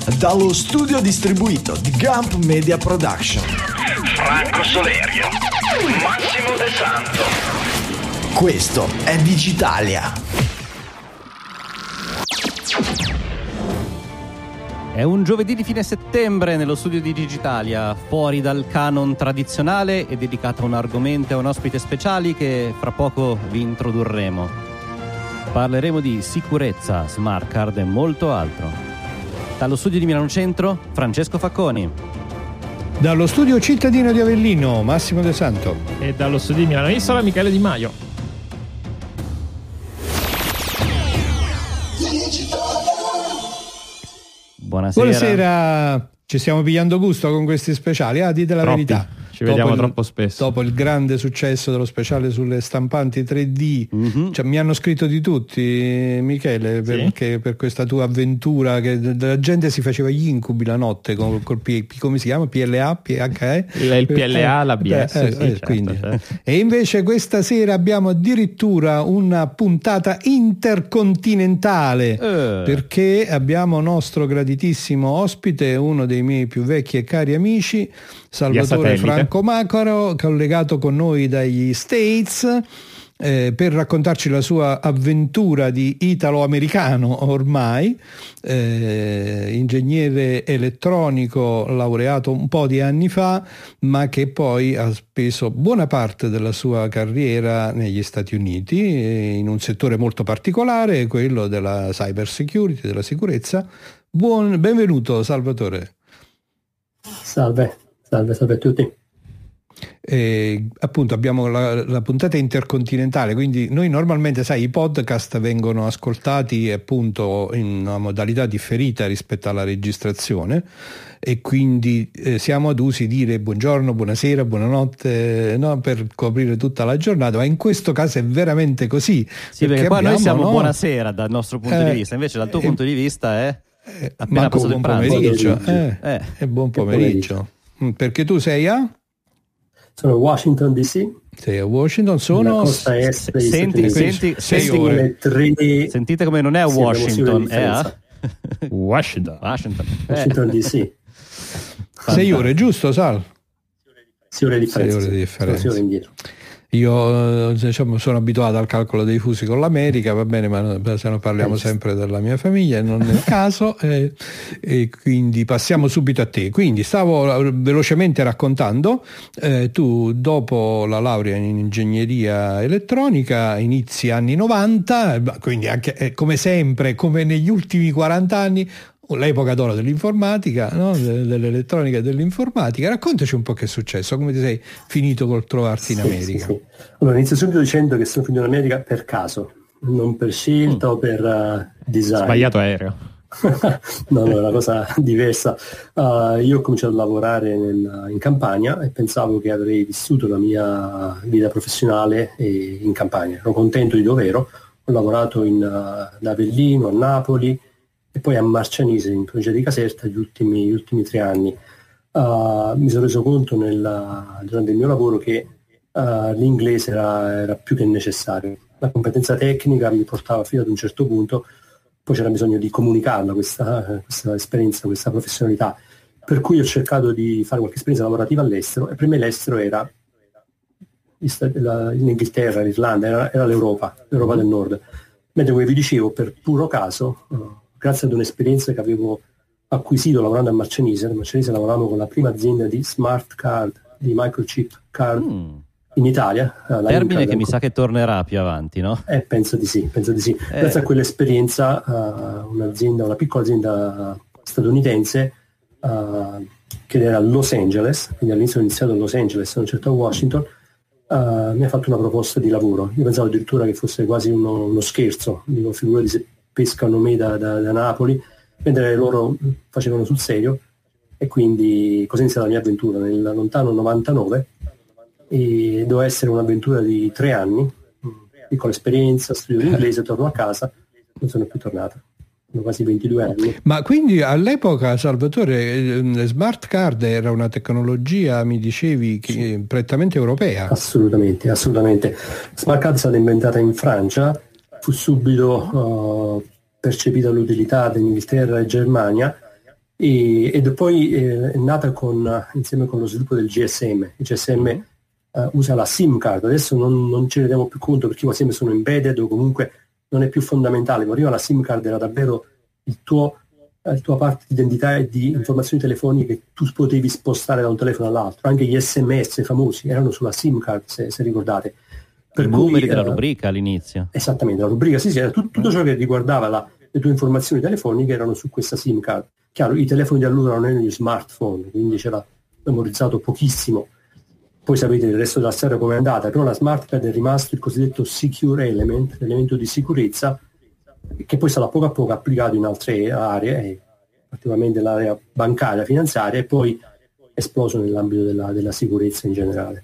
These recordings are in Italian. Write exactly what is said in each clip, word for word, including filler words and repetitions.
dallo studio distribuito di Gump Media Production. Franco Solerio, Massimo De Santo. Questo è Digitalia. È un giovedì di fine settembre nello studio di Digitalia, fuori dal canon tradizionale e dedicato a un argomento e a un ospite speciali che fra poco vi introdurremo. Parleremo di sicurezza, smart card e molto altro. Dallo studio di Milano Centro, Francesco Facconi. Dallo studio cittadino di Avellino, Massimo De Santo. E dallo studio di Milano Isola, Michele Di Maio. Buonasera. Buonasera, ci stiamo pigliando gusto con questi speciali, ah dite la Troppi. verità. Ci vediamo il, troppo spesso. Dopo il grande successo dello speciale sulle stampanti tre D, mm-hmm. cioè, mi hanno scritto di tutti, Michele, perché sì? per questa tua avventura che la gente si faceva gli incubi la notte con col P, come si chiama? P L A, P H E? Il, il P L A, la B S. Eh, sì, eh, certo, quindi. certo. E invece questa sera abbiamo addirittura una puntata intercontinentale, eh. perché abbiamo nostro graditissimo ospite, uno dei miei più vecchi e cari amici, Salvatore Franco Macaro, collegato con noi dagli States eh, per raccontarci la sua avventura di italo-americano ormai, eh, ingegnere elettronico laureato un po' di anni fa, ma che poi ha speso buona parte della sua carriera negli Stati Uniti in un settore molto particolare, quello della cyber security, della sicurezza. Buon, benvenuto Salvatore. Salve. Salve, salve a tutti. Eh, appunto abbiamo la, la puntata intercontinentale, quindi noi normalmente, sai, i podcast vengono ascoltati appunto in una modalità differita rispetto alla registrazione e quindi eh, siamo adusi dire buongiorno, buonasera, buonanotte, no? Per coprire tutta la giornata, ma in questo caso è veramente così. Sì, perché, perché qua abbiamo, noi siamo no? buonasera dal nostro punto eh, di vista, invece dal tuo eh, punto di vista è eh, appena passato il buon pranzo. pomeriggio, eh, eh. è buon pomeriggio. Perché tu sei a? Sono a Washington D C. Sei a Washington, sono costa est dei senti, Stati senti, sei ore. tre... Sentite come non è a sì, Washington, è a Washington. Washington, Washington D C. Sei ore, giusto Sal? Sei ore di differenza. Sei ore di differenza. Sei ore indietro. Io diciamo, sono abituato al calcolo dei fusi con l'America, va bene, ma se no parliamo sempre della mia famiglia, non è il caso, eh, e quindi passiamo subito a te. Quindi stavo velocemente raccontando, eh, tu dopo la laurea in ingegneria elettronica, inizi anni novanta, quindi anche eh, come sempre, come negli ultimi quaranta anni, l'epoca d'oro dell'informatica, no? Dell'elettronica e dell'informatica. Raccontaci un po' che è successo, come ti sei finito col trovarti in America. Sì, sì, sì. Allora, inizio subito dicendo che sono finito in America per caso, non per scelta mm. o per uh, design. Sbagliato aereo. No, no, è una cosa diversa. Uh, io ho cominciato a lavorare nel, in Campania e pensavo che avrei vissuto la mia vita professionale in Campania. Ero contento di dove ero. Ho lavorato in, uh, ad Avellino, a Napoli, e poi a Marcianise in provincia di Caserta gli ultimi, gli ultimi tre anni. Uh, mi sono reso conto nella, durante il mio lavoro che uh, l'inglese era, era più che necessario. La competenza tecnica mi portava fino ad un certo punto, poi c'era bisogno di comunicarla questa, questa esperienza, questa professionalità. Per cui ho cercato di fare qualche esperienza lavorativa all'estero, e per me l'estero era l'Inghilterra, l'Irlanda, era, era l'Europa, l'Europa del Nord. Mentre, come vi dicevo, per puro caso, uh, grazie ad un'esperienza che avevo acquisito lavorando a Marcianise, a Marcianise lavoravamo con la prima azienda di smart card, di microchip card mm. in Italia. Termine che mi sa che tornerà più avanti, no? Eh, penso di sì, penso di sì. Eh. Grazie a quell'esperienza uh, un'azienda, una piccola azienda statunitense uh, che era a Los Angeles, quindi all'inizio ho iniziato a Los Angeles, non certo a Washington, uh, mi ha fatto una proposta di lavoro. Io pensavo addirittura che fosse quasi uno, uno scherzo, dico, figurati se pescano me da, da, da Napoli, mentre loro facevano sul serio, e quindi così è iniziata la mia avventura nel lontano novantanove, e doveva essere un'avventura di tre anni, piccola esperienza, studio di inglese, torno a casa, non sono più tornato, sono quasi ventidue anni. Ma quindi all'epoca, Salvatore, le smart card era una tecnologia, mi dicevi, che sì. prettamente europea? Assolutamente, assolutamente. Smart card è stata inventata in Francia, fu subito uh, percepita l'utilità dell'Inghilterra e Germania, e, ed poi eh, è nata con, insieme con lo sviluppo del G S M. Il G S M mm-hmm. uh, usa la SIM card, adesso non, non ci rendiamo più conto perché quasi sempre sono embedded o comunque non è più fondamentale, ma prima la SIM card era davvero il tuo, la tua parte di identità e di informazioni telefoniche che tu potevi spostare da un telefono all'altro. Anche gli S M S famosi erano sulla SIM card, se, se ricordate. Per I cui, numeri della uh, rubrica all'inizio. Esattamente, la rubrica, sì, sì, era tutto, tutto ciò che riguardava la, le tue informazioni telefoniche erano su questa SIM card. Chiaro, i telefoni di allora non erano gli smartphone, quindi c'era memorizzato pochissimo. Poi sapete il resto della storia come è andata, però la smart card è rimasto il cosiddetto secure element, l'elemento di sicurezza, che poi sarà poco a poco applicato in altre aree, particolarmente l'area bancaria, finanziaria, e poi esploso nell'ambito della, della sicurezza in generale.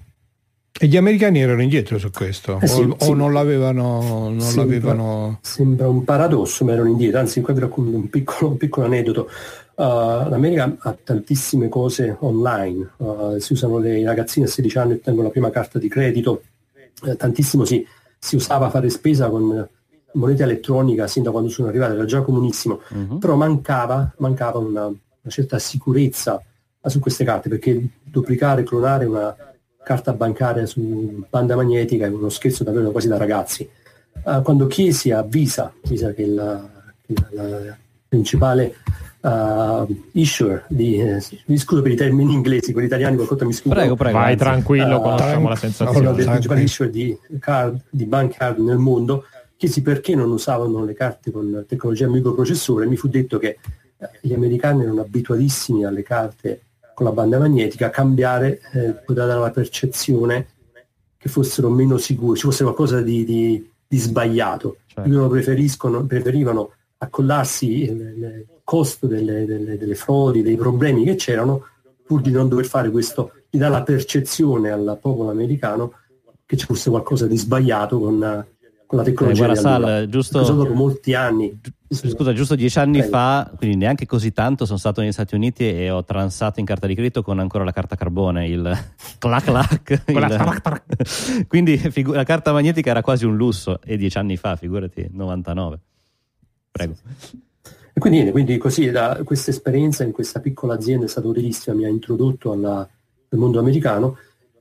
E gli americani erano indietro su questo? Eh sì, o, sì. o non l'avevano? Non sembra, l'avevano... sembra un paradosso, ma erano indietro. Anzi, qua vi racconto un piccolo, un piccolo aneddoto. Uh, L'America ha tantissime cose online, uh, si usano le ragazzine a sedici anni ottengono la prima carta di credito, uh, tantissimo si, si usava fare spesa con moneta elettronica sin da quando sono arrivati, era già comunissimo, uh-huh. però mancava, mancava una, una certa sicurezza su queste carte, perché duplicare, clonare una carta bancaria su banda magnetica è uno scherzo davvero quasi da ragazzi. Uh, quando chiesi a Visa, Visa che è la, la, la principale Uh, issuer di eh, mi scuso per i termini inglesi, quelli italiani qualcosa mi scuso. Prego, prego. Vai tranquillo, uh, conosciamo uh, la sensazione. Una delle principali issuer di card, di bank card nel mondo, chiesi perché non usavano le carte con tecnologia microprocessore. Mi fu detto che eh, gli americani erano abituatissimi alle carte con la banda magnetica, a cambiare eh, poteva dare la percezione che fossero meno sicuri, ci fosse qualcosa di, di, di sbagliato. Certo. Loro preferiscono, preferivano accollarsi il costo delle, delle, delle frodi, dei problemi che c'erano, pur di non dover fare questo, di dare la percezione al popolo americano che ci fosse qualcosa di sbagliato con, con la tecnologia. Eh, guarda, Sal, giusto dopo molti anni. Scusa, giusto dieci anni Prego. fa, quindi neanche così tanto, sono stato negli Stati Uniti e ho transato in carta di credito con ancora la carta carbone, il clac clac. Il... quindi figu- la carta magnetica era quasi un lusso, e dieci anni fa, figurati, novantanove. Prego. E quindi, quindi così da, questa esperienza in questa piccola azienda è stata utilissima, mi ha introdotto alla, al mondo americano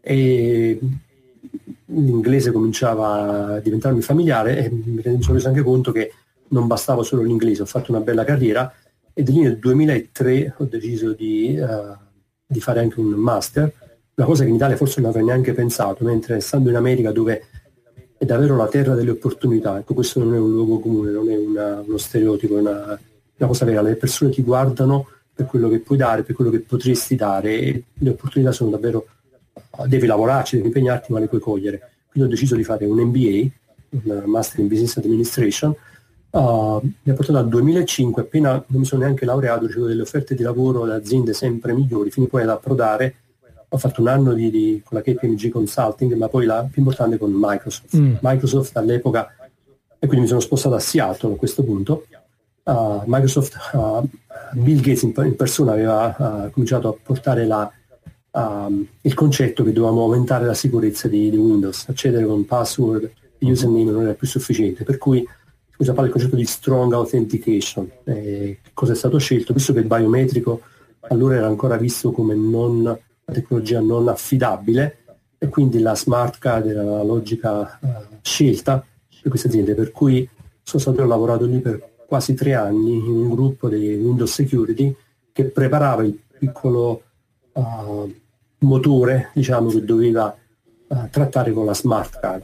e l'inglese cominciava a diventarmi familiare e mi sono reso anche conto che non bastava solo l'inglese, ho fatto una bella carriera e lì nel duemilatré ho deciso di, uh, di fare anche un master, una cosa che in Italia forse non avrei neanche pensato, mentre stando in America dove è davvero la terra delle opportunità, ecco, questo non è un luogo comune, non è una, uno stereotipo, è una, una cosa vera, le persone ti guardano per quello che puoi dare, per quello che potresti dare e le opportunità sono davvero, devi lavorarci, devi impegnarti, ma le puoi cogliere. Quindi ho deciso di fare un M B A, un Master in Business Administration, uh, mi ha portato al duemilacinque, appena non mi sono neanche laureato, ricevo delle offerte di lavoro da aziende sempre migliori, fino poi ad approdare. Ho fatto un anno di, di, con la K P M G Consulting, ma poi la più importante con Microsoft. Mm. Microsoft all'epoca, e quindi mi sono spostato a Seattle a questo punto. Uh, Microsoft, uh, Bill Gates in, in persona aveva uh, cominciato a portare la, uh, il concetto che dovevamo aumentare la sicurezza di, di Windows, accedere con password e username non era più sufficiente, per cui si usa il concetto di strong authentication. Eh, cosa è stato scelto? Visto che il biometrico allora era ancora visto come non tecnologia non affidabile e quindi la smart card era la logica uh, scelta per queste aziende, per cui sono stato, ho lavorato lì per quasi tre anni in un gruppo di Windows Security che preparava il piccolo uh, motore, diciamo, che doveva uh, trattare con la smart card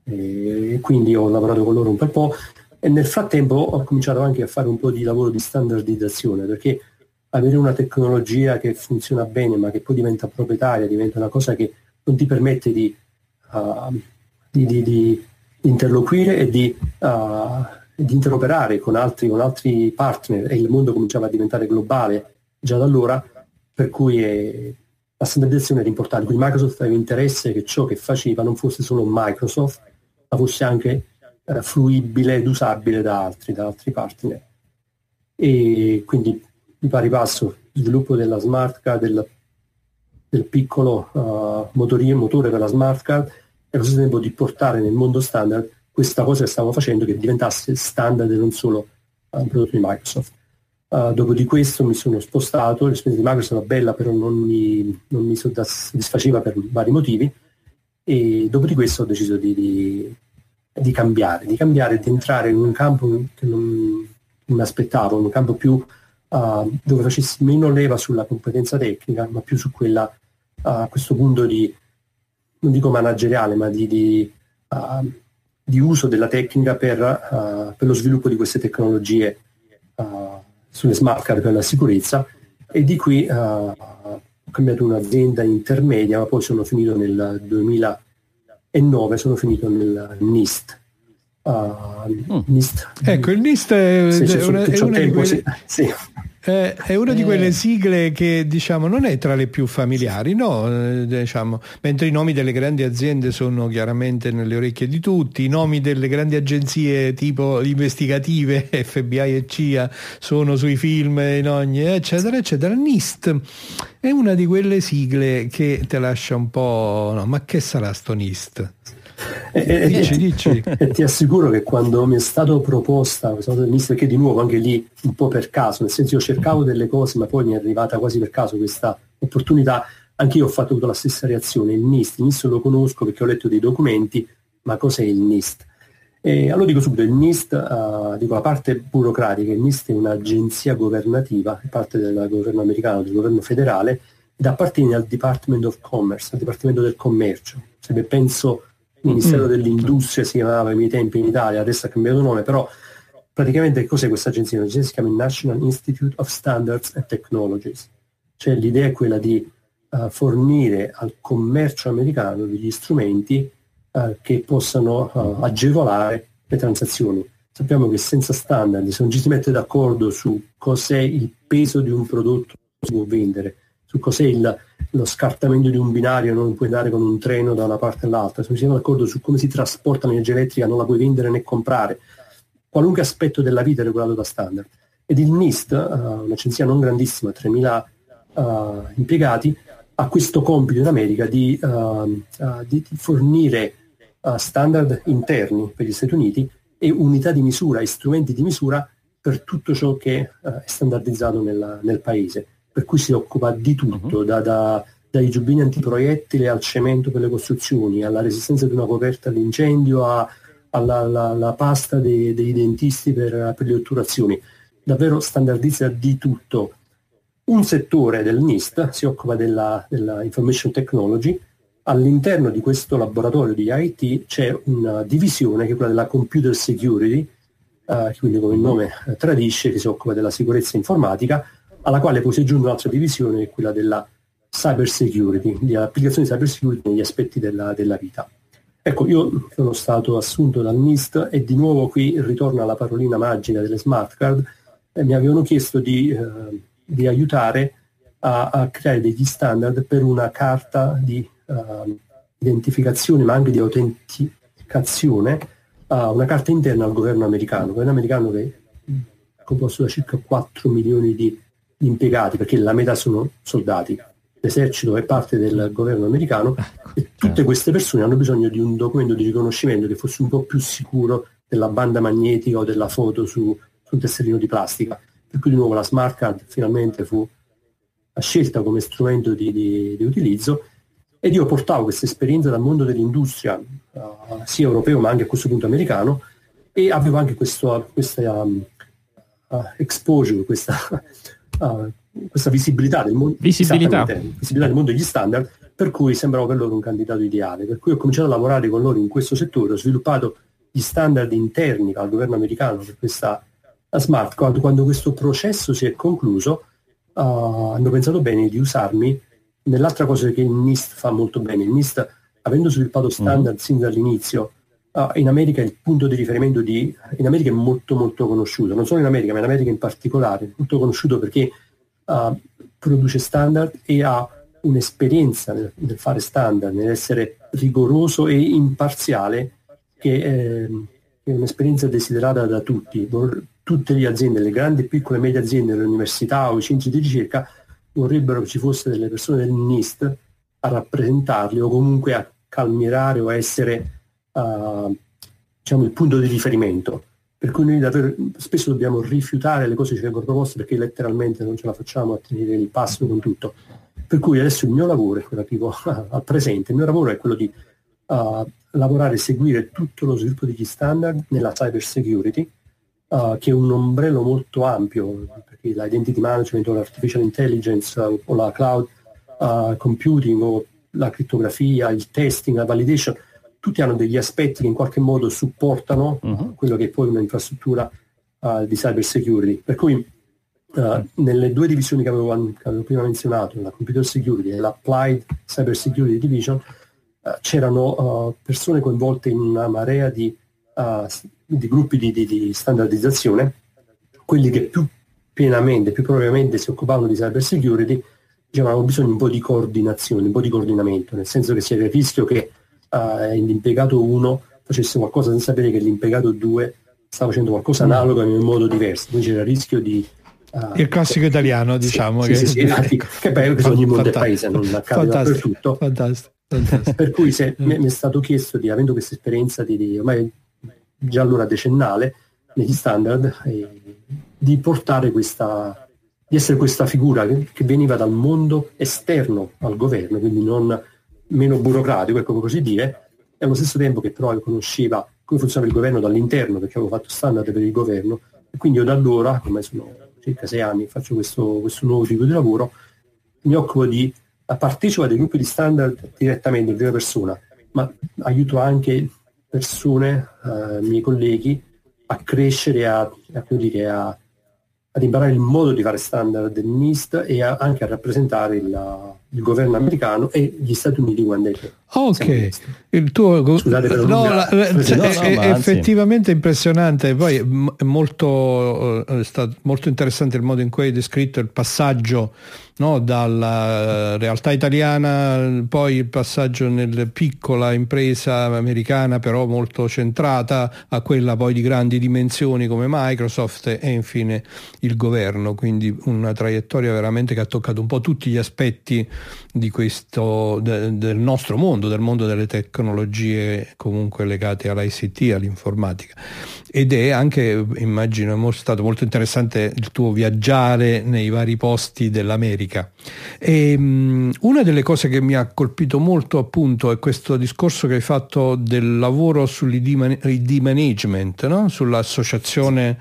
e quindi ho lavorato con loro un bel po' e nel frattempo ho cominciato anche a fare un po' di lavoro di standardizzazione, perché avere una tecnologia che funziona bene ma che poi diventa proprietaria, diventa una cosa che non ti permette di, uh, di, di, di interloquire e di, uh, di interoperare con altri, con altri partner, e il mondo cominciava a diventare globale già da allora, per cui è, la standardizzazione era importante. Quindi Microsoft aveva interesse che ciò che faceva non fosse solo Microsoft, ma fosse anche uh, fruibile ed usabile da altri, da altri partner. E quindi di pari passo sviluppo della smart card, del, del piccolo uh, motorino, motore per la smart card, e allo stesso tempo di portare nel mondo standard questa cosa che stiamo facendo, che diventasse standard e non solo uh, un prodotto di Microsoft. Uh, dopo di questo mi sono spostato, l'esperienza di Microsoft era bella, però non mi, non mi soddisfaceva per vari motivi, e dopo di questo ho deciso di, di, di cambiare, di cambiare e di entrare in un campo che non, non mi aspettavo, un campo più uh, dove facessi meno leva sulla competenza tecnica, ma più su quella, uh, a questo punto di, non dico manageriale, ma di, di, uh, di uso della tecnica per, uh, per lo sviluppo di queste tecnologie uh, sulle smart card per la sicurezza, e di qui uh, ho cambiato un'azienda intermedia, ma poi sono finito nel duemilanove, sono finito nel NIST. Uh, mm. NIST. Ecco, il NIST è, sì, è, una, è, una, di quelle, sì, sì. è, è una di quelle sigle che diciamo non è tra le più familiari, no? Eh, diciamo, mentre i nomi delle grandi aziende sono chiaramente nelle orecchie di tutti, i nomi delle grandi agenzie tipo investigative, F B I e C I A, sono sui film in ogni, eccetera, eccetera. NIST è una di quelle sigle che te lascia un po', no, ma che sarà sto NIST? E, dici, e, dici. E ti assicuro che quando mi è stato proposta questa cosa del NIST, perché di nuovo anche lì un po' per caso, nel senso io cercavo delle cose ma poi mi è arrivata quasi per caso questa opportunità, anche io ho fatto la stessa reazione. Il NIST, il NIST lo conosco perché ho letto dei documenti, ma cos'è il NIST? E allora dico subito, il NIST, uh, dico la parte burocratica, il NIST è un'agenzia governativa, è parte del governo americano, del governo federale, ed appartiene al Department of Commerce, al Dipartimento del Commercio. Se penso il Ministero mm. dell'Industria si chiamava ai miei tempi in Italia, adesso ha cambiato nome, però praticamente cos'è questa agenzia? L'agenzia si chiama National Institute of Standards and Technologies, cioè l'idea è quella di uh, fornire al commercio americano degli strumenti uh, che possano uh, agevolare le transazioni. Sappiamo che senza standard, se non ci si mette d'accordo su cos'è il peso di un prodotto che si può vendere, su cos'è il, lo scartamento di un binario, non puoi andare con un treno da una parte all'altra, se non siamo d'accordo su come si trasporta l'energia elettrica non la puoi vendere né comprare, qualunque aspetto della vita è regolato da standard. Ed il NIST, uh, un'agenzia non grandissima, tremila uh, impiegati, ha questo compito in America di, uh, uh, di, di fornire uh, standard interni per gli Stati Uniti e unità di misura e strumenti di misura per tutto ciò che uh, è standardizzato nel, nel paese. Per cui si occupa di tutto, uh-huh. da, da, dai giubbini antiproiettile al cemento per le costruzioni, alla resistenza di una coperta all'incendio, a, alla, alla, alla pasta dei, dei dentisti per, per le otturazioni. Davvero standardizza di tutto. Un settore del NIST si occupa della, della Information Technology. All'interno di questo laboratorio di I T c'è una divisione che è quella della Computer Security, eh, quindi come il nome eh, tradisce, che si occupa della sicurezza informatica, alla quale poi si aggiunge un'altra divisione, che è quella della cyber security, di applicazioni di cyber security negli aspetti della, della vita. Ecco, io sono stato assunto dal NIST e di nuovo qui ritorno alla parolina magica delle smart card. Eh, mi avevano chiesto di, eh, di aiutare a, a creare degli standard per una carta di uh, identificazione, ma anche di autenticazione, uh, una carta interna al governo americano. Il governo americano che è composto da circa quattro milioni di impiegati, perché la metà sono soldati, l'esercito è parte del governo americano e tutte queste persone hanno bisogno di un documento di riconoscimento che fosse un po' più sicuro della banda magnetica o della foto su, su un tesserino di plastica. Per cui di nuovo la smart card finalmente fu scelta come strumento di, di, di utilizzo, ed io portavo questa esperienza dal mondo dell'industria uh, sia europeo ma anche a questo punto americano, e avevo anche questo, questa um, uh, exposure, questa Uh, questa visibilità del mondo visibilità. visibilità del mondo degli standard, per cui sembravo per loro un candidato ideale, per cui ho cominciato a lavorare con loro in questo settore, ho sviluppato gli standard interni al governo americano per questa smart card. Quando questo processo si è concluso uh, hanno pensato bene di usarmi nell'altra cosa che il NIST fa molto bene. Il NIST, avendo sviluppato standard mm. sin dall'inizio, uh, in America il punto di riferimento di in America è molto molto conosciuto, non solo in America ma in America in particolare, è molto conosciuto perché uh, produce standard e ha un'esperienza nel, nel fare standard, nell'essere rigoroso e imparziale, che è, è un'esperienza desiderata da tutti. Tutte le aziende, le grandi, piccole e medie aziende, le università o i centri di ricerca vorrebbero che ci fosse delle persone del NIST a rappresentarli o comunque a calmierare o a essere uh, diciamo il punto di riferimento. per cui noi davvero spesso dobbiamo rifiutare le cose che ci vengono proposte perché letteralmente non ce la facciamo a tenere il passo con tutto. Per cui adesso il mio lavoro, relativo al presente, il mio lavoro è quello di uh, lavorare e seguire tutto lo sviluppo degli standard nella cyber security, uh, che è un ombrello molto ampio, perché l'identity management o l'artificial intelligence uh, o la cloud uh, computing o la crittografia, il testing, la validation, tutti hanno degli aspetti che in qualche modo supportano uh-huh. quello che è poi un'infrastruttura uh, di cyber security. Per cui uh, nelle due divisioni che avevo, che avevo prima menzionato, la computer security e l'applied cyber security division, uh, c'erano uh, persone coinvolte in una marea di, uh, di gruppi di, di, di standardizzazione, quelli che più pienamente, più propriamente si occupavano di cyber security, avevano bisogno un po' di coordinazione, un po' di coordinamento, nel senso che c'era il rischio che Uh, l'impiegato uno facesse qualcosa senza sapere che l'impiegato due stava facendo qualcosa analogo in un modo diverso, quindi c'era il rischio di uh, il classico italiano, sì, diciamo sì, che, sì, sì, infatti, che bello che ogni mondo è paese, non accade dappertutto. Fantastico, fantastico. Per cui se mi è stato chiesto, di avendo questa esperienza di, di ormai già allora decennale negli standard, eh, di portare questa, di essere questa figura che, che veniva dal mondo esterno al governo, quindi non meno burocratico, ecco, così dire, e allo stesso tempo che però conosceva come funzionava il governo dall'interno, perché avevo fatto standard per il governo, e quindi io da allora, come sono circa sei anni, faccio questo, questo nuovo tipo di lavoro, mi occupo di partecipare dei gruppi di standard direttamente in prima persona, ma aiuto anche persone, eh, miei colleghi, a crescere, a, a, dire, a, ad imparare il modo di fare standard del NIST e a, anche a rappresentare il, il governo americano e gli Stati Uniti quando è che ok, il tuo scusate per no, la, la, no, no, è effettivamente impressionante. Poi è molto, è stato molto interessante il modo in cui hai descritto il passaggio, no, dalla realtà italiana, poi il passaggio nella piccola impresa americana però molto centrata, a quella poi di grandi dimensioni come Microsoft e infine il governo, quindi una traiettoria veramente che ha toccato un po' tutti gli aspetti di questo de, del nostro mondo, del mondo delle tecnologie comunque legate all'I C T, all'informatica. Ed è anche, immagino, è stato molto interessante il tuo viaggiare nei vari posti dell'America. E, um, una delle cose che mi ha colpito molto appunto è questo discorso che hai fatto del lavoro sull'I D, man- I D management, no? Sull'associazione,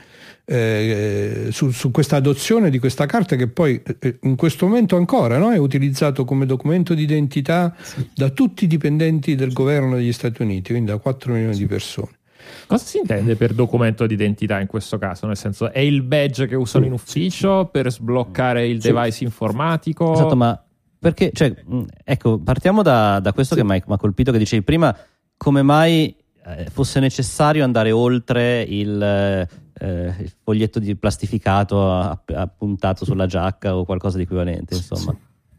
eh, su, su questa adozione di questa carta che poi eh, in questo momento ancora, no? È utilizzato come documento di identità da tutti i dipendenti del governo degli Stati Uniti, quindi da quattro milioni di persone. Cosa si intende per documento d'identità in questo caso? Nel senso, è il badge che usano in ufficio per sbloccare il device informatico? Esatto, ma perché, cioè, ecco, partiamo da, da questo sì. Che mi ha colpito, che dicevi prima, come mai eh, fosse necessario andare oltre il, eh, il foglietto di plastificato appuntato sulla giacca o qualcosa di equivalente, insomma.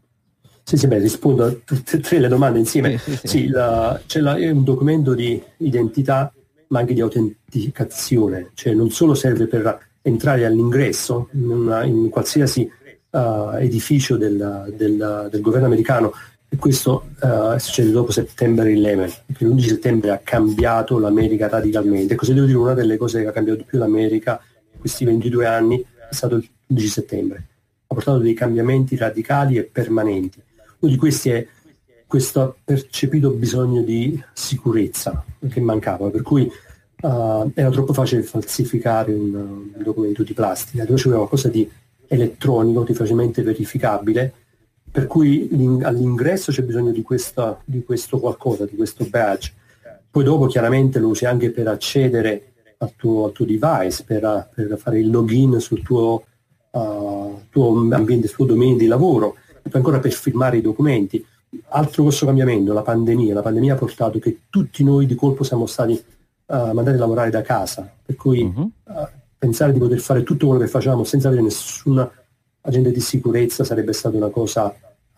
Sì, sì, beh, rispondo a tutte e tre le domande insieme. Sì, sì, sì. Sì, la, c'è la, è un documento di identità ma anche di autenticazione, cioè non solo serve per entrare all'ingresso in, una, in qualsiasi uh, edificio del, del, del governo americano, e questo uh, succede dopo settembre undici, perché l'undici settembre ha cambiato l'America radicalmente. Cosa devo dire? Una delle cose che ha cambiato di più l'America in questi ventidue anni è stato l'undici settembre, ha portato dei cambiamenti radicali e permanenti. Uno di questi è questo percepito bisogno di sicurezza che mancava, per cui uh, era troppo facile falsificare un, un documento di plastica, dove c'era qualcosa di elettronico, di facilmente verificabile, per cui all'ingresso c'è bisogno di, questa, di questo qualcosa, di questo badge. Poi dopo chiaramente lo usi anche per accedere al tuo, al tuo device, per, per fare il login sul tuo, uh, tuo ambiente, sul tuo domain di lavoro, e poi ancora per firmare i documenti. Altro grosso cambiamento, la pandemia. La pandemia ha portato che tutti noi di colpo siamo stati uh, mandati a lavorare da casa, per cui uh-huh. uh, pensare di poter fare tutto quello che facevamo senza avere nessun agente di sicurezza sarebbe stata una cosa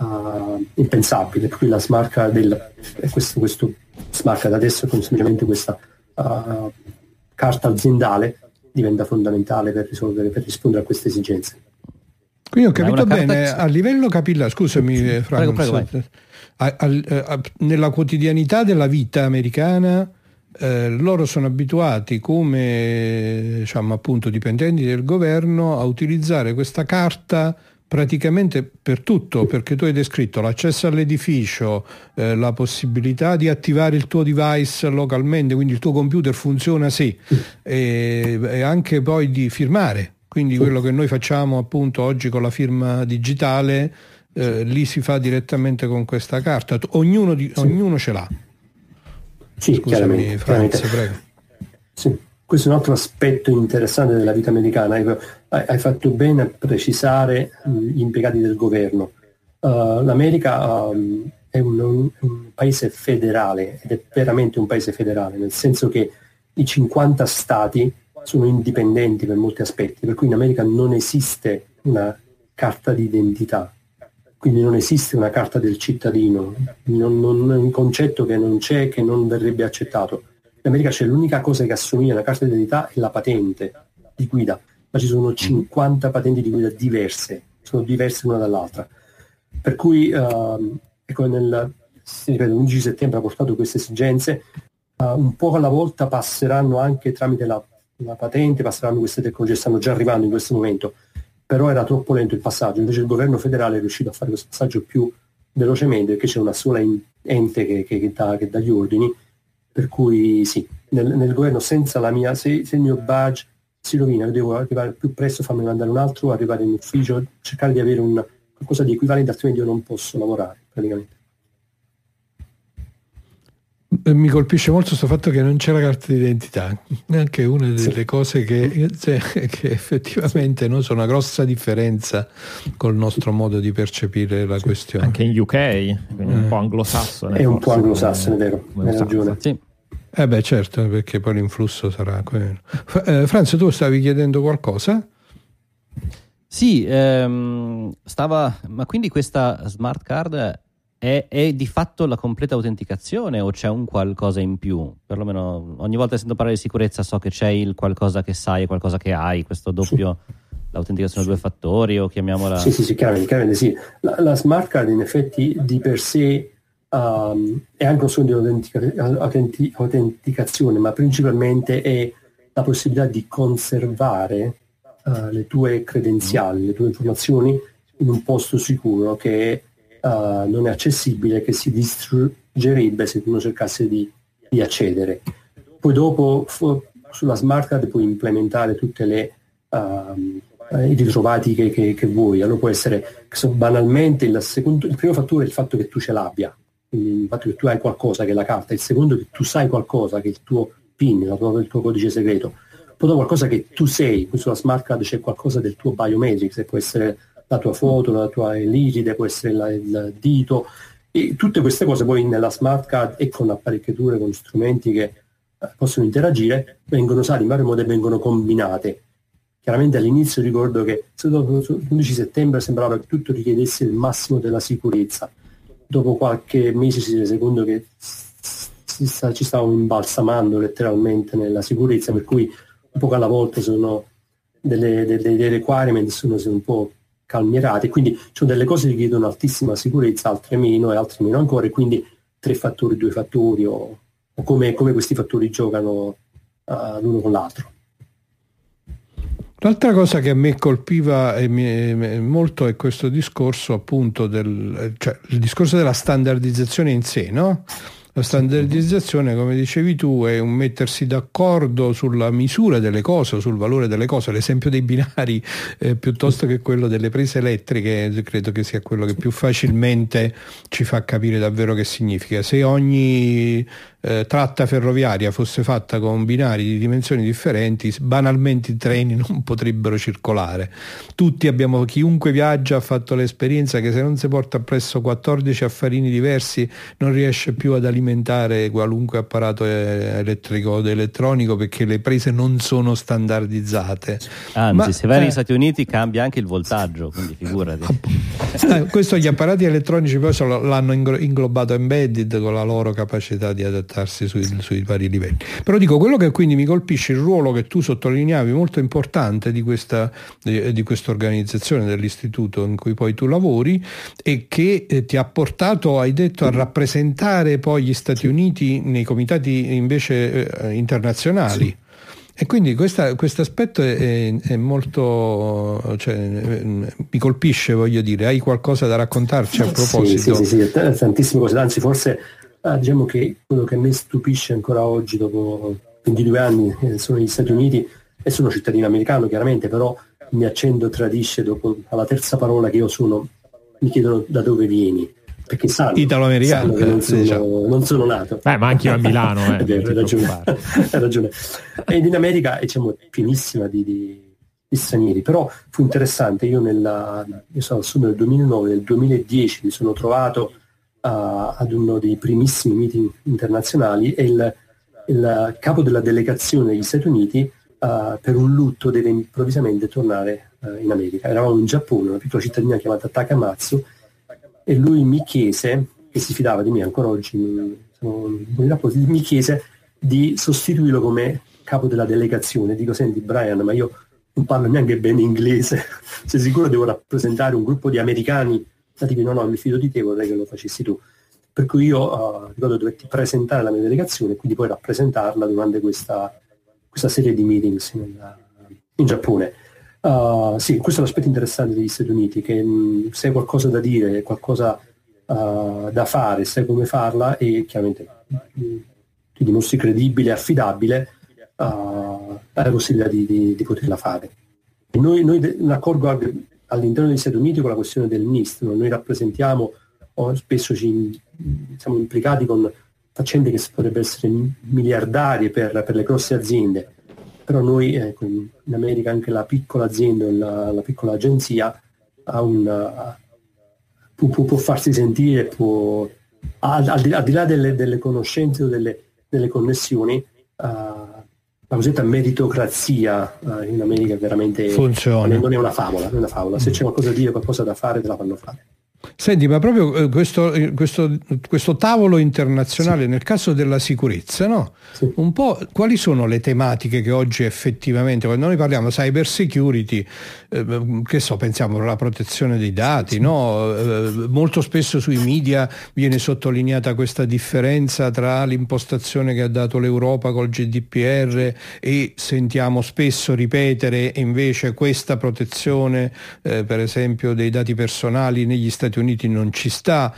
uh, impensabile. Per cui la smart card del, questo, questo smart card adesso è semplicemente questa uh, carta aziendale, diventa fondamentale per risolvere, per rispondere a queste esigenze. Quindi ho capito bene, a livello capillare, scusami Franco, prego, prego, a, a, a, nella quotidianità della vita americana eh, loro sono abituati come, diciamo, appunto dipendenti del governo a utilizzare questa carta praticamente per tutto, perché tu hai descritto l'accesso all'edificio, eh, la possibilità di attivare il tuo device localmente, quindi il tuo computer funziona sì, e, e anche poi di firmare, quindi quello che noi facciamo appunto oggi con la firma digitale, eh, lì si fa direttamente con questa carta, ognuno, di, ognuno ce l'ha. Sì, Scusami, chiaramente, Franz, chiaramente. prego. Sì. Questo è un altro aspetto interessante della vita americana. Hai, hai fatto bene a precisare gli impiegati del governo. Uh, L'America um, è un, un, un paese federale, ed è veramente un paese federale, nel senso che i cinquanta stati sono indipendenti per molti aspetti, per cui in America non esiste una carta d'identità, quindi non esiste una carta del cittadino, non, non, è un concetto che non c'è, che non verrebbe accettato. In America c'è l'unica cosa che assomiglia alla carta d'identità è la patente di guida, ma ci sono cinquanta patenti di guida diverse, sono diverse l'una dall'altra. Per cui, uh, ecco, nel ripeto, l'undici settembre ha portato queste esigenze, uh, un po' alla volta passeranno anche tramite la, la patente, passeranno queste tecnologie, stanno già arrivando in questo momento, però era troppo lento il passaggio, invece il governo federale è riuscito a fare questo passaggio più velocemente, perché c'è una sola ente che, che, che, dà, che dà gli ordini. Per cui sì, nel, nel governo senza la mia, se, se il mio badge si rovina, devo arrivare più presto, farmi mandare un altro, arrivare in ufficio, cercare di avere un, qualcosa di equivalente, altrimenti io non posso lavorare praticamente. Mi colpisce molto questo fatto che non c'è la carta d'identità, anche una delle sì. cose che, che effettivamente no, sono una grossa differenza col nostro modo di percepire la sì. questione. Anche in U K, quindi un po' anglosassone. È un po' anglosassone, è vero, hai ragione. Sì. Eh beh certo, perché poi l'influsso sarà quello. Eh, Franz, tu stavi chiedendo qualcosa? Sì, ehm, stava, ma quindi questa smart card È, è di fatto la completa autenticazione o c'è un qualcosa in più? Perlomeno ogni volta che sento parlare di sicurezza so che c'è il qualcosa che sai e qualcosa che hai, questo doppio, sì. l'autenticazione a due fattori o chiamiamola... Sì, sì, sì, chiaramente, chiaramente sì. La, la smart card in effetti di per sé um, è anche uno strumento di autentica, autenti, autenticazione, ma principalmente è la possibilità di conservare uh, le tue credenziali, le tue informazioni in un posto sicuro che è Uh, non è accessibile, che si distruggerebbe se uno cercasse di, di accedere. Poi dopo fu, sulla smart card puoi implementare tutte le uh, i ritrovati che, che, che vuoi. Allora può essere che so, banalmente il, secondo, il primo fattore è il fatto che tu ce l'abbia, quindi il fatto che tu hai qualcosa che è la carta, il secondo è che tu sai qualcosa che è il tuo PIN, la tua, il tuo codice segreto, poi dopo qualcosa che tu sei, sulla smart card c'è qualcosa del tuo biometrics, che può essere la tua foto, la tua l'iride, può essere la, il dito, e tutte queste cose poi nella smart card e con apparecchiature, con strumenti che eh, possono interagire, vengono usati in vario modo e vengono combinate. Chiaramente all'inizio ricordo che l'undici settembre sembrava che tutto richiedesse il massimo della sicurezza. Dopo qualche mese si rese conto che si sta, ci stavamo imbalsamando letteralmente nella sicurezza, per cui un po' alla volta sono delle, delle, dei requirement sono un po' calmierate, quindi ci sono delle cose che chiedono altissima sicurezza, altre meno e altre meno ancora, e quindi tre fattori, due fattori, o, o come, come questi fattori giocano uh, l'uno con l'altro. L'altra cosa che a me colpiva e mi, molto è questo discorso appunto del, cioè il discorso della standardizzazione in sé, no? La standardizzazione, come dicevi tu, è un mettersi d'accordo sulla misura delle cose, sul valore delle cose. L'esempio dei binari eh, piuttosto che quello delle prese elettriche credo che sia quello che più facilmente ci fa capire davvero che significa. Se ogni eh, tratta ferroviaria fosse fatta con binari di dimensioni differenti, banalmente i treni non potrebbero circolare. Tutti abbiamo, chiunque viaggia ha fatto l'esperienza che se non si porta appresso quattordici affarini diversi non riesce più ad alimentare qualunque apparato elettrico o elettronico, perché le prese non sono standardizzate. Anzi, Ma, se vai negli eh, Stati Uniti cambia anche il voltaggio, quindi figurati. Eh, questo gli apparati elettronici poi sono, l'hanno inglobato embedded con la loro capacità di adattazione. adattarsi sui, sui vari livelli. Però dico, quello che quindi mi colpisce, il ruolo che tu sottolineavi molto importante di questa di, di questa organizzazione dell'istituto in cui poi tu lavori, e che eh, ti ha portato, hai detto, a rappresentare poi gli Stati Uniti nei comitati invece eh, internazionali. Sì. E quindi questo aspetto è, è molto, cioè, mi colpisce, voglio dire. Hai qualcosa da raccontarci a proposito? Sì, sì, sì, sì, tantissime cose, anzi forse eh, diciamo che quello che a me stupisce ancora oggi, dopo ventidue anni, eh, sono gli Stati Uniti, e sono cittadino americano chiaramente, però mi accendo tradisce dopo alla terza parola che io sono, mi chiedono da dove vieni. Perché sanno, italo-americano, sanno che non sono, diciamo. non sono nato. Beh, ma anche io a Milano, eh, hai ragione, hai ragione. Ed in America è, diciamo, pienissima di, di, di stranieri, però fu interessante. Io, nella, io sono nel duemilanove, nel duemiladieci mi sono trovato uh, ad uno dei primissimi meeting internazionali, e il, il capo della delegazione degli Stati Uniti uh, per un lutto deve improvvisamente tornare uh, in America. Eravamo in Giappone, una piccola cittadina chiamata Takamatsu, e lui mi chiese, che si fidava di me ancora oggi, sono buoni rapporti, mi chiese di sostituirlo come capo della delegazione. Dico, senti Brian, ma io non parlo neanche bene inglese, sei sicuro devo rappresentare un gruppo di americani? Ma dico, no no, mi fido di te, vorrei che lo facessi tu. Per cui io uh, ricordo dovetti presentare la mia delegazione e quindi poi rappresentarla durante questa, questa serie di meetings in, in Giappone. Uh, sì, questo è l'aspetto interessante degli Stati Uniti, che mh, se hai qualcosa da dire, qualcosa uh, da fare, sai come farla, e chiaramente mh, ti dimostri credibile, affidabile, uh, hai la possibilità di, di, di poterla fare. E noi, noi de- ne accorgo all'interno degli Stati Uniti con la questione del NIST, no? Noi rappresentiamo, o spesso ci siamo implicati con faccende che potrebbero essere miliardarie per, per le grosse aziende. Però noi, ecco, in America anche la piccola azienda, la, la piccola agenzia ha una, può, può farsi sentire, può, al, al, di, al di là delle, delle conoscenze o delle, delle connessioni, uh, la cosiddetta meritocrazia uh, in America veramente funziona. Non è una favola, non è una favola. Se c'è qualcosa da dire, qualcosa da fare, te la fanno fare. Senti, ma proprio questo, questo, questo tavolo internazionale, sì, nel caso della sicurezza, no? Sì. Un po' quali sono le tematiche che oggi effettivamente, quando noi parliamo cyber security, eh, che so, pensiamo alla protezione dei dati, sì, no? Eh, molto spesso sui media viene sottolineata questa differenza tra l'impostazione che ha dato l'Europa col G D P R, e sentiamo spesso ripetere invece questa protezione, eh, per esempio, dei dati personali negli Stati Uniti non ci sta,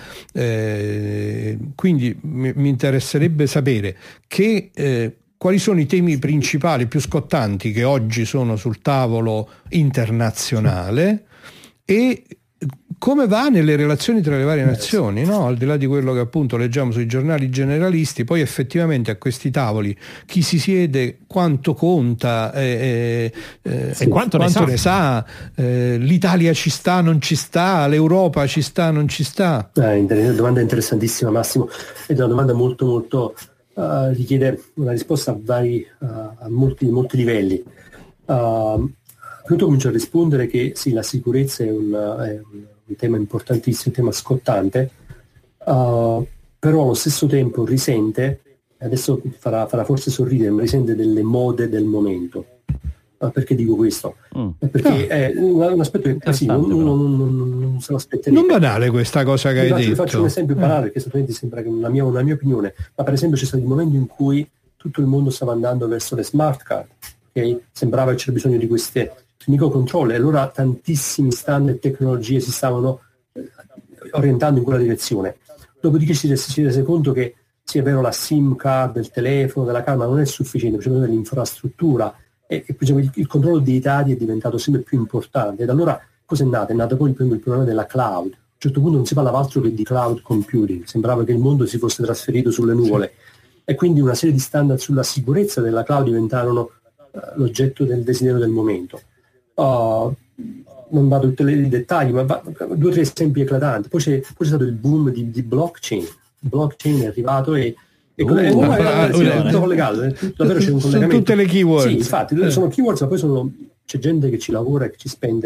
eh, quindi mi, mi interesserebbe sapere che, eh, quali sono i temi principali più scottanti che oggi sono sul tavolo internazionale, e come va nelle relazioni tra le varie nazioni, no? Al di là di quello che appunto leggiamo sui giornali generalisti, poi effettivamente a questi tavoli chi si siede, quanto conta, eh, eh, e quanto, quanto ne sa, ne sa eh, l'Italia ci sta, non ci sta, l'Europa ci sta, non ci sta. Eh, inter- domanda interessantissima, Massimo, ed è una domanda molto molto uh, richiede una risposta a vari uh, a molti, molti livelli. Uh, Appunto comincio a rispondere che sì, la sicurezza è un, è un tema importantissimo, un tema scottante, uh, però allo stesso tempo risente, adesso farà, farà forse sorridere, ma risente delle mode del momento. Uh, perché dico questo? Mm. Perché ah. è un, un aspetto che sì, non, non, non, non, non se lo aspetterebbe. Non banale questa cosa che hai faccio, detto. Faccio un esempio banale, perché esattamente sembra che una mia, una mia opinione, ma per esempio c'è stato il momento in cui tutto il mondo stava andando verso le smart card, okay? Sembrava che c'era bisogno di queste microcontroller, allora tantissimi standard e tecnologie si stavano eh, orientando in quella direzione. Dopodiché ci si rese conto che sì, è vero, la SIM card del telefono, della carta, ma non è sufficiente, c'è bisogno dell'infrastruttura, e, e diciamo, il, il controllo dei dati è diventato sempre più importante. Ed allora cosa è nato? È nato poi il, il problema della cloud. A un certo punto non si parlava altro che di cloud computing, sembrava che il mondo si fosse trasferito sulle nuvole, sì, e quindi una serie di standard sulla sicurezza della cloud diventarono uh, l'oggetto del desiderio del momento. Uh, non vado in tutti i dettagli, ma va, due o tre esempi eclatanti. Poi c'è, poi c'è stato il boom di, di blockchain. Il blockchain è arrivato e, e uh, è, uh, è, è, è tutto collegato. È tutto, davvero c'è un collegamento. Sono tutte le keywords. Sì, infatti, eh. sono keywords, ma poi sono, c'è gente che ci lavora e che ci spende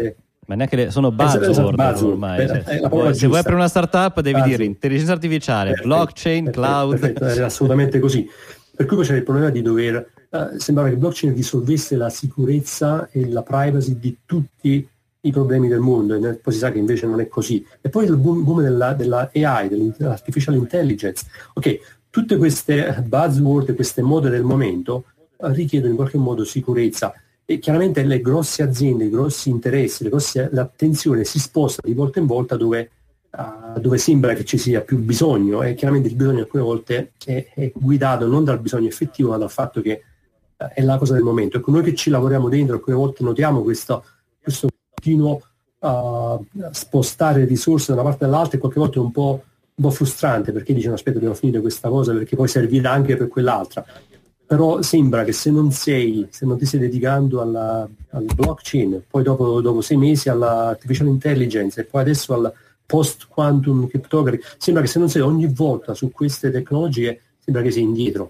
Ma neanche le, sono buzzword, buzzword ormai. Eh, cioè, se, vuoi, se vuoi aprire una startup devi buzzword. dire intelligenza artificiale, perfetto, blockchain, perfetto, cloud. Perfetto, è assolutamente così. Per cui poi c'è il problema di dover, uh, sembrava che il blockchain risolvesse la sicurezza e la privacy di tutti i problemi del mondo, e poi si sa che invece non è così. E poi il boom, boom della, della A I, dell'artificial intelligence. Ok, tutte queste buzzword, queste mode del momento uh, richiedono in qualche modo sicurezza. E chiaramente le grosse aziende, i grossi interessi, le grosse, l'attenzione si sposta di volta in volta dove, uh, dove sembra che ci sia più bisogno, e chiaramente il bisogno alcune volte è, è guidato non dal bisogno effettivo ma dal fatto che uh, è la cosa del momento. Ecco, noi che ci lavoriamo dentro alcune volte notiamo questo, questo continuo uh, spostare risorse da una parte all'altra, e qualche volta è un po', un po' frustrante, perché dicono aspetta, devo finire questa cosa perché poi servirà anche per quell'altra. Però sembra che se non sei, se non ti stai dedicando alla, al blockchain, poi dopo, dopo sei mesi all'artificial intelligence e poi adesso al post-quantum cryptography, sembra che se non sei ogni volta su queste tecnologie, sembra che sei indietro.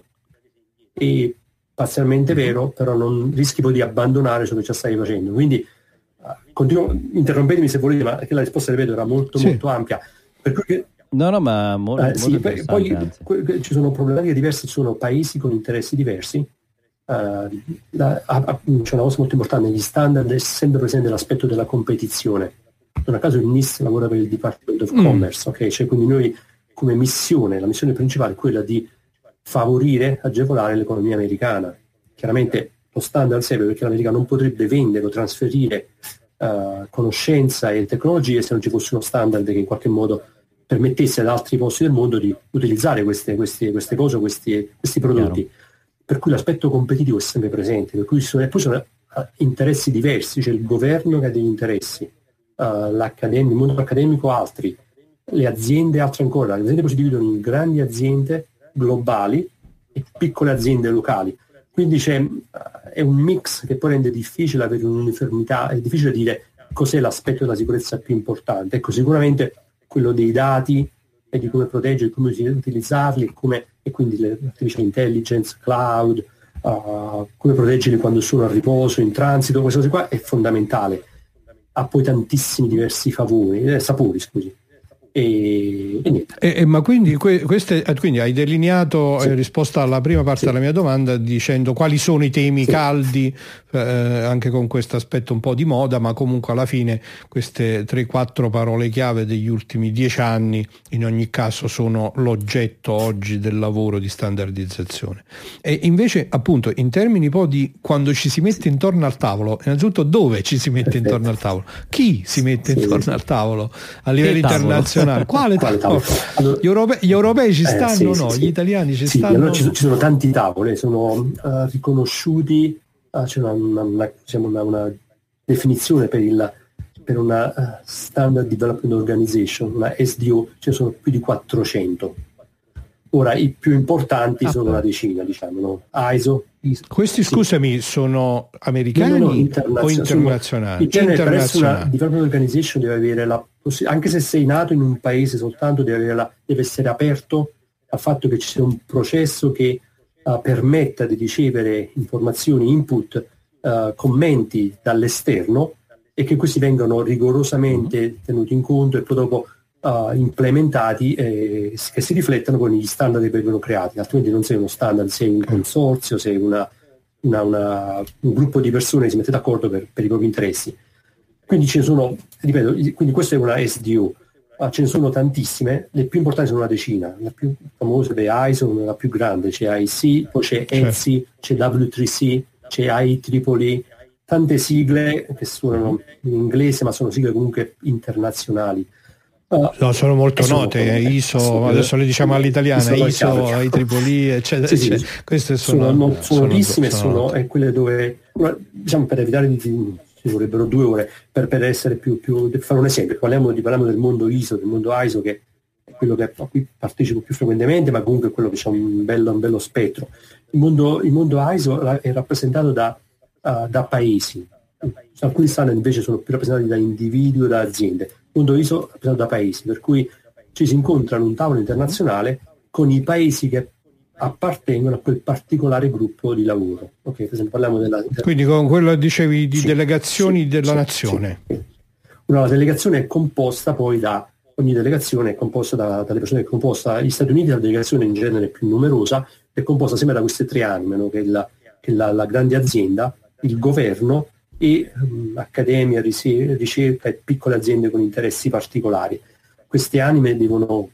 E parzialmente vero, però non rischi poi di abbandonare ciò che già stai facendo. Quindi uh, continuo, interrompetemi se volete, ma che la risposta, ripeto, era molto, sì. molto ampia. Per cui che, No, no, ma molto, eh, sì, molto poi que- ci sono problematiche diverse, ci sono paesi con interessi diversi. Uh, la, a, a, c'è una cosa molto importante: negli standard è sempre presente l'aspetto della competizione. Non a caso il N I S lavora per il Department of Commerce, mm. ok? Cioè, quindi noi come missione, la missione principale è quella di favorire, agevolare l'economia americana. Chiaramente lo standard serve perché l'America non potrebbe vendere o trasferire uh, conoscenza e tecnologie se non ci fosse uno standard che in qualche modo permettesse ad altri posti del mondo di utilizzare queste, queste, queste cose, questi, questi prodotti. Chiaro. Per cui l'aspetto competitivo è sempre presente, per cui sono, e poi sono uh, interessi diversi, c'è il governo che ha degli interessi, uh, l'accademico, il mondo accademico altri, le aziende altre ancora. Le aziende poi si dividono in grandi aziende globali e piccole aziende locali. Quindi c'è, uh, è un mix che poi rende difficile avere un'uniformità, è difficile dire cos'è l'aspetto della sicurezza più importante. Ecco, sicuramente quello dei dati e di come proteggerli, come utilizzarli, e, come, e quindi l'artificial intelligence, cloud, uh, come proteggerli quando sono a riposo, in transito, queste cose qua è fondamentale. Ha poi tantissimi diversi favori, eh, sapori, scusi. E, e niente. E, e, ma quindi, que, queste, quindi hai delineato, sì. eh, risposta alla prima parte sì. della mia domanda dicendo quali sono i temi sì. caldi, eh, anche con questo aspetto un po' di moda, ma comunque alla fine queste tre quattro parole chiave degli ultimi dieci anni in ogni caso sono l'oggetto oggi del lavoro di standardizzazione. E invece appunto in termini poi di quando ci si mette sì. intorno al tavolo, innanzitutto dove ci si mette Perfetto. intorno al tavolo, chi si mette sì. intorno al tavolo a livello internazionale. Quale Quale tavolo? Allora, gli, europei, gli europei ci stanno, eh, sì, no? Sì, gli italiani ci sì, stanno. Allora ci, sono, ci sono tanti tavoli, sono uh, riconosciuti, uh, c'è una, una, una, diciamo una, una definizione per, il, per una uh, Standard Development Organization, una S D O, ce ne sono più di quattrocento. Ora i più importanti ah, sono una decina, diciamo, no? I S O. I S O Questi, sì. scusami, sono americani no, no, internazio- o internazionali? In genere per essere una Development Organization deve avere la anche se sei nato in un paese soltanto, deve, avere la, deve essere aperto al fatto che ci sia un processo che uh, permetta di ricevere informazioni, input, uh, commenti dall'esterno, e che questi vengano rigorosamente tenuti in conto e poi dopo uh, implementati, eh, che si riflettano con gli standard che vengono creati. Altrimenti non sei uno standard, sei un consorzio, sei una, una, una, un gruppo di persone che si mette d'accordo per, per i propri interessi. Quindi ce ne sono, ripeto, quindi questa è una S D O, uh, ce ne sono tantissime, le più importanti sono una decina, la più famosa è I S O, la più grande, c'è I C, poi c'è E N S I, c'è W tre C, c'è I E E E, tante sigle che suonano in inglese ma sono sigle comunque internazionali. Uh, no, sono molto note, sono, I S O, sono, adesso le diciamo all'italiana, I S O, I E E E, eccetera, sì, sì, eccetera. Queste sono, sono, sono, sono notissime, sono, sono, sono quelle dove, diciamo, per evitare di... ci vorrebbero due ore per, per essere più, più per fare un esempio, parliamo, di, parliamo del mondo I S O, del mondo I S O, che è quello che a cui partecipo più frequentemente, ma comunque è quello che ha un bello, un bello spettro. Il mondo, il mondo I S O è rappresentato da, uh, da paesi, alcuni standard invece sono più rappresentati da individui o da aziende. Il mondo I S O è rappresentato da paesi, per cui ci si incontra in un tavolo internazionale con i paesi che appartengono a quel particolare gruppo di lavoro. Okay, per esempio parliamo della, della... Quindi con quello dicevi di sì, delegazioni sì, della sì, nazione. Sì. Una delegazione è composta poi da, ogni delegazione è composta da, dalle persone che è composta. Gli Stati Uniti, la delegazione in genere più numerosa, è composta sempre da queste tre anime, no? Che è, la, che è la, la grande azienda, il governo e um, accademia, ricerca e piccole aziende con interessi particolari. Queste anime devono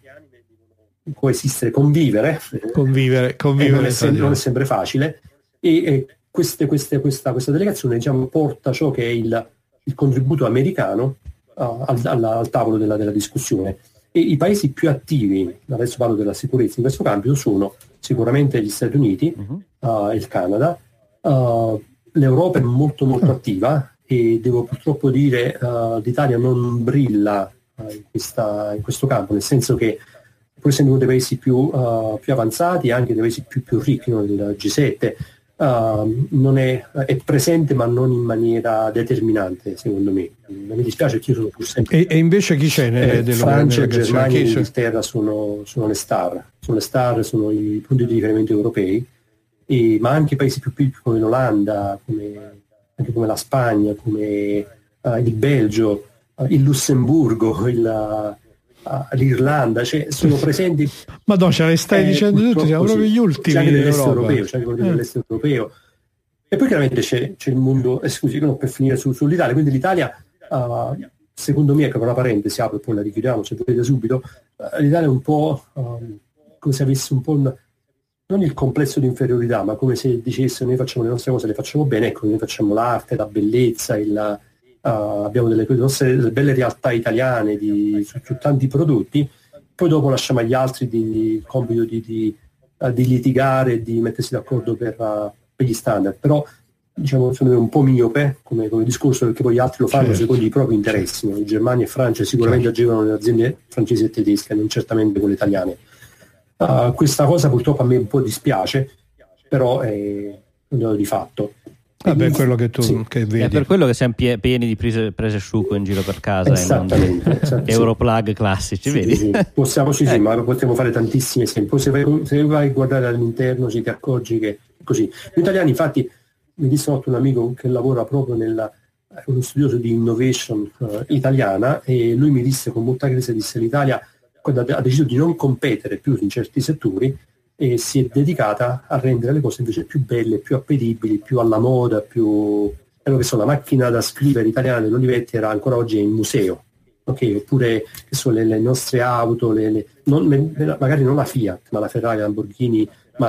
coesistere, convivere, convivere, convivere eh, non, è sempre, non è sempre facile, e, e queste, queste, questa, questa delegazione, diciamo, porta ciò che è il, il contributo americano uh, al, al, al tavolo della, della discussione. E i paesi più attivi, adesso parlo della sicurezza in questo campo, sono sicuramente gli Stati Uniti, uh-huh. uh, il Canada, uh, l'Europa è molto molto attiva, e devo purtroppo dire uh, l'Italia non brilla uh, in, questa, in questo campo, nel senso che pur essendo uno dei paesi più, uh, più avanzati, anche dei paesi più, più ricchi, no, del G sette, uh, non è, è presente ma non in maniera determinante, secondo me. Non mi dispiace che io sono pur sempre... E, e invece chi c'è nelle eh, Francia, Germania e Inghilterra sono, sono le star, sono le star, sono i punti di riferimento europei, e, ma anche paesi più piccoli come l'Olanda, come, anche come la Spagna, come uh, il Belgio, uh, il Lussemburgo, il... l'Irlanda, cioè sono presenti. Madonna, ce le stai eh, dicendo tutti, siamo proprio gli ultimi. C'è anche dell'est europeo, c'è anche quello dell'est eh. europeo. E poi chiaramente c'è, c'è il mondo, eh, scusi, no, per finire su, sull'Italia, quindi l'Italia, uh, secondo me, ecco, per una parentesi apro e poi la richiudiamo se volete subito, uh, l'Italia è un po' um, come se avesse un po' un, non il complesso di inferiorità, ma come se dicesse noi facciamo le nostre cose, le facciamo bene, ecco, noi facciamo l'arte, la bellezza, il Uh, abbiamo delle, nostre, delle belle realtà italiane di, su, su tanti prodotti, poi dopo lasciamo agli altri di, di, il compito di, di, uh, di litigare, di mettersi d'accordo per, uh, per gli standard, però diciamo sono un po' miope come, come discorso, perché poi gli altri lo fanno certo. secondo i propri interessi, no? Germania e Francia sicuramente certo. agiscono nelle aziende francesi e tedesche, non certamente quelle italiane. Uh, questa cosa purtroppo a me un po' dispiace, però è un dato di fatto. Vabbè, quello che tu sì. che vedi. È per quello che siamo pie- pieni di prese, prese asciugo in giro per casa, esattamente, e non Europlug classici, sì, vedi? Sì, sì. Possiamo, sì, sì, ma potremmo fare tantissimi esempi. Poi se vai, se vai a guardare all'interno ci ti accorgi che è così. Gli italiani, infatti, mi disse un amico che lavora proprio nella uno studioso di innovation uh, italiana, e lui mi disse con molta crisi, disse l'Italia quando ha deciso di non competere più in certi settori e si è dedicata a rendere le cose invece più belle, più appetibili, più alla moda, più quello che so, la macchina da scrivere italiana dell'Olivetti era ancora oggi in museo, ok? Oppure che so, le, le nostre auto, le, le, non, le, magari non la Fiat, ma la Ferrari, Lamborghini,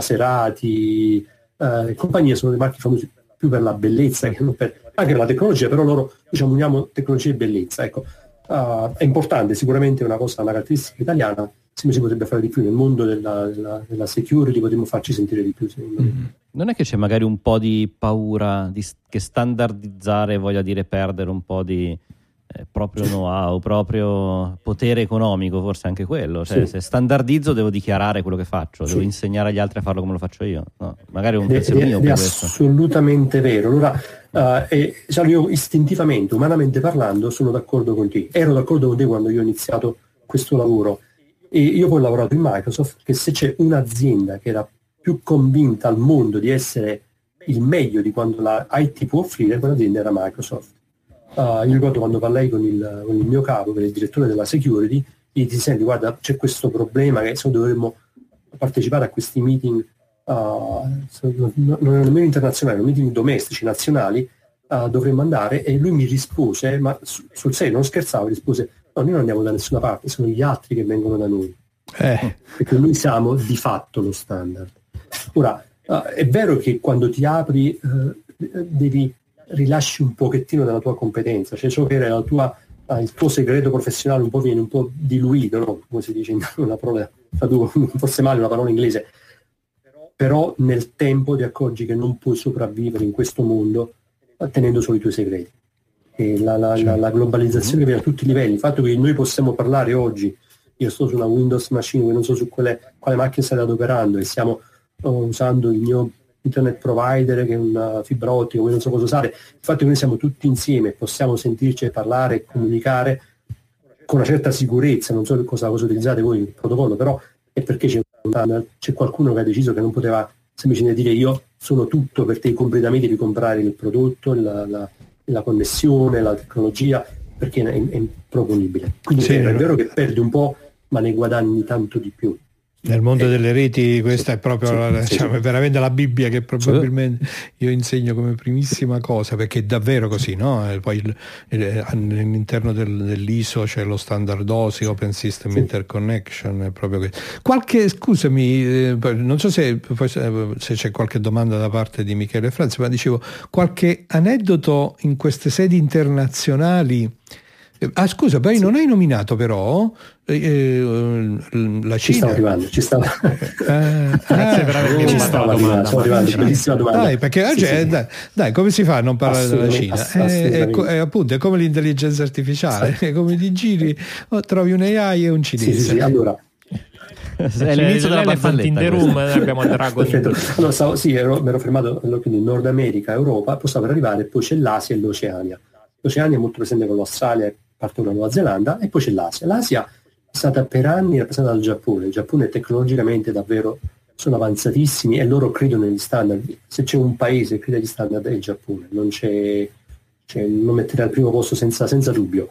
Maserati, eh, compagnie sono le marche famose più per la bellezza che non per, anche per la tecnologia, però loro diciamo uniamo tecnologia e bellezza, ecco. Uh, è importante, sicuramente è una cosa, una caratteristica italiana. Se si potrebbe fare di più nel mondo della, della, della security, potremmo farci sentire di più, secondo me. Mm. Non è che c'è magari un po' di paura di, che standardizzare voglia dire perdere un po' di eh, proprio know-how, proprio potere economico, forse anche quello, cioè, sì. Se standardizzo devo dichiarare quello che faccio, sì. Devo insegnare agli altri a farlo come lo faccio io, no, magari è un pensiero mio. È assolutamente vero. Allora uh, eh, cioè io istintivamente, umanamente parlando, sono d'accordo con te, ero d'accordo con te quando io ho iniziato questo lavoro. E io poi ho lavorato in Microsoft, che se c'è un'azienda che era più convinta al mondo di essere il meglio di quando la I T può offrire, quell'azienda era Microsoft. Uh, io ricordo quando parlai con il, con il mio capo, che è il direttore della security, gli dissi, senti, guarda, c'è questo problema che se dovremmo partecipare a questi meeting, uh, non erano nemmeno internazionali, erano meeting domestici, nazionali, uh, dovremmo andare, e lui mi rispose, ma su, sul serio, non scherzavo, rispose, no, noi non andiamo da nessuna parte, sono gli altri che vengono da noi, eh. perché noi siamo di fatto lo standard. Ora, uh, è vero che quando ti apri uh, devi rilasci un pochettino della tua competenza, cioè ciò che era la tua, uh, il tuo segreto professionale un po' viene un po' diluito, no? Come si dice in una parola, forse male una parola inglese, però nel tempo ti accorgi che non puoi sopravvivere in questo mondo uh, tenendo solo i tuoi segreti. E la, la, la, la globalizzazione che viene a tutti i livelli, il fatto che noi possiamo parlare oggi, io sto su una Windows machine, non so su quale, quale macchina state adoperando, e stiamo uh, usando il mio internet provider che è una fibra ottica, non so cosa usare, il fatto che noi siamo tutti insieme, possiamo sentirci, parlare e comunicare con una certa sicurezza, non so cosa, cosa utilizzate voi il protocollo, però è perché c'è, c'è qualcuno che ha deciso che non poteva semplicemente dire io sono tutto per te, completamente di comprare il prodotto, la, la la connessione, la tecnologia, perché è, è improponibile. Quindi sì, è, vero, è vero che perdi un po', ma ne guadagni tanto di più. Nel mondo delle reti questa sì, è proprio sì, la, diciamo, sì. È veramente la Bibbia che probabilmente io insegno come primissima cosa, perché è davvero così, no? E poi il, il, all'interno del, dell'I S O c'è lo standard O S I, Open System sì. Interconnection, è proprio che... Qualche, scusami, eh, non so se, se c'è qualche domanda da parte di Michele Franzi, ma dicevo, qualche aneddoto in queste sedi internazionali. Ah scusa, poi sì. non hai nominato però eh, la Cina. Ci stavo arrivando, ci stavo. Ah, Grazie per avermi ci stavo arrivando, stavo arrivando, bellissima domanda. Dai, perché sì, sì. Dai, dai, come si fa a non parlare della Cina? Ass- è, è, è, appunto, è come l'intelligenza artificiale, sì. come ti giri, oh, trovi un A I e un cinese. Sì, sì, sì. Allora, è l'inizio della barzelletta. In the room abbiamo Dragon. Allora, stavo, sì, ero, mi ero fermato quindi Nord America, Europa, poi stavo per arrivare, poi c'è l'Asia e l'Oceania. L'Oceania è molto presente con l'Australia, parte della Nuova Zelanda, e poi c'è l'Asia. L'Asia è stata per anni rappresentata dal Giappone. Il Giappone tecnologicamente davvero sono avanzatissimi e loro credono negli standard. Se c'è un paese che crede agli standard è il Giappone, non c'è, c'è non mettere al primo posto senza, senza dubbio.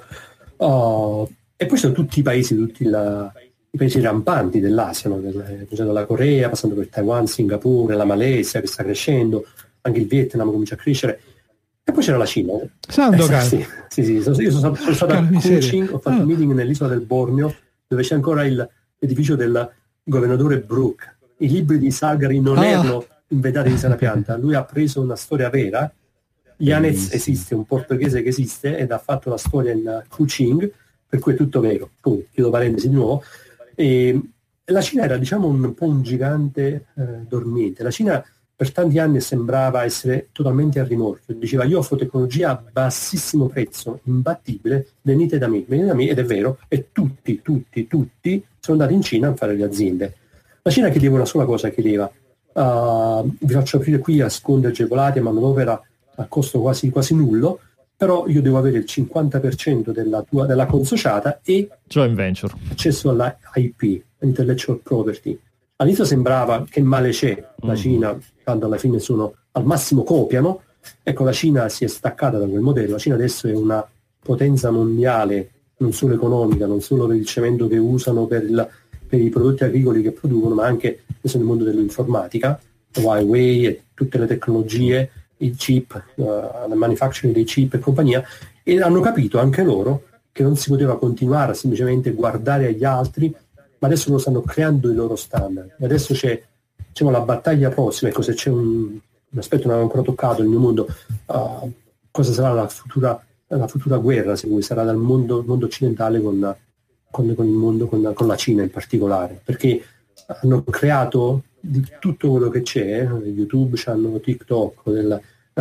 Uh, e poi sono tutti i paesi, tutti la, i paesi rampanti dell'Asia, no? Del, dalla Corea, passando per Taiwan, Singapore, la Malesia che sta crescendo, anche il Vietnam comincia a crescere. E poi c'era la Cina. Sandokan. Eh, sì, sì, sì, sono, io sono, sono stato a Kuching, ho fatto un meeting nell'isola del Borneo, dove c'è ancora il, l'edificio del governatore Brooke. I libri di Salgari non ah. erano inventati in sana pianta, lui ha preso una storia vera. Yanez esiste, un portoghese che esiste, ed ha fatto la storia in Kuching, per cui è tutto vero. Poi chiudo parentesi di nuovo. E la Cina era, diciamo, un po' un gigante eh, dormiente. La Cina per tanti anni sembrava essere totalmente a rimorchio, diceva: io offro tecnologia a bassissimo prezzo, imbattibile, venite da me, venite da me, ed è vero, e tutti, tutti, tutti sono andati in Cina a fare le aziende. La Cina chiedeva una sola cosa, chiedeva uh, vi faccio aprire qui a sconti agevolati, a manodopera a costo quasi, quasi nullo, però io devo avere il cinquanta per cento della tua della consociata e joint venture, accesso alla I P, intellectual property. All'inizio sembrava che male c'è, la Cina, quando alla fine sono al massimo copiano. Ecco, la Cina si è staccata da quel modello. La Cina adesso è una potenza mondiale, non solo economica, non solo per il cemento che usano, per, il, per i prodotti agricoli che producono, ma anche nel mondo dell'informatica, Huawei e tutte le tecnologie, i chip, uh, la manufacturing dei chip e compagnia, e hanno capito anche loro che non si poteva continuare a semplicemente guardare agli altri, ma adesso lo stanno creando i loro standard. E adesso c'è, diciamo, la battaglia prossima. Ecco, se c'è un, un aspetto non avevo ancora toccato nel mio mondo, uh, cosa sarà la futura, la futura guerra, se vuoi, sarà dal mondo, mondo occidentale con, con, con il mondo, con, con la Cina in particolare, perché hanno creato di tutto quello che c'è, YouTube, c'hanno TikTok, del, uh,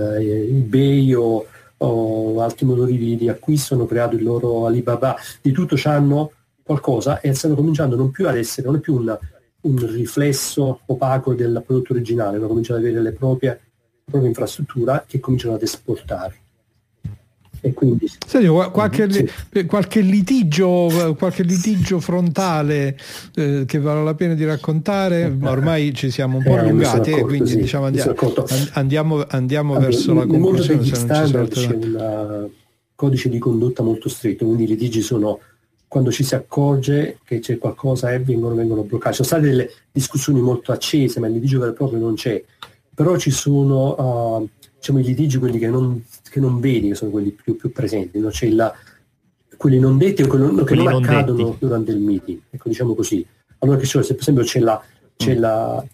eBay o, o altri motori di, di acquisto, hanno creato il loro Alibaba, di tutto c'hanno qualcosa, e stanno cominciando non più ad essere, non è più una, un riflesso opaco del prodotto originale, hanno cominciato ad avere le proprie, la propria infrastruttura che cominciano ad esportare. E quindi Senti, qualche, sì. qualche litigio qualche litigio frontale eh, che vale la pena di raccontare, ma ormai ci siamo un po' eh, allungati, accorto, quindi sì, diciamo andiamo, andiamo, andiamo allora, verso la conclusione. Nel mondo degli standard c'è un codice di condotta molto stretto, quindi i litigi sono quando ci si accorge che c'è qualcosa e vengono, vengono bloccati. Ci sono state delle discussioni molto accese, ma il litigio vero e proprio non c'è. Però ci sono uh, diciamo, i litigi, quelli che non, che non vedi, che sono quelli più, più presenti, no? C'è la, quelli non detti o quelli, quelli che non, non accadono detti durante il meeting, ecco, diciamo così. Allora, che c'è, se per esempio c'è, la, c'è mm. la,